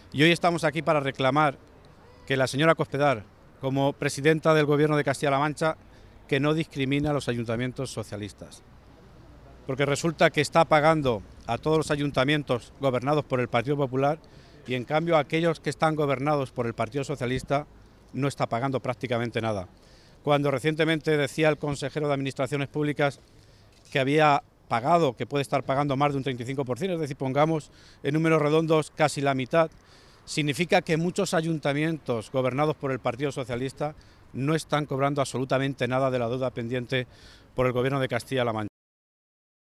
Y hoy estamos aquí para reclamar que la señora Cospedal, como presidenta del Gobierno de Castilla-La Mancha, que no discrimina a los ayuntamientos socialistas. Porque resulta que está pagando a todos los ayuntamientos gobernados por el Partido Popular y en cambio a aquellos que están gobernados por el Partido Socialista no está pagando prácticamente nada. Cuando recientemente decía el consejero de Administraciones Públicas que había pagado, que puede estar pagando más de un 35%, es decir, pongamos en números redondos casi la mitad, significa que muchos ayuntamientos gobernados por el Partido Socialista no están cobrando absolutamente nada de la deuda pendiente por el Gobierno de Castilla-La Mancha.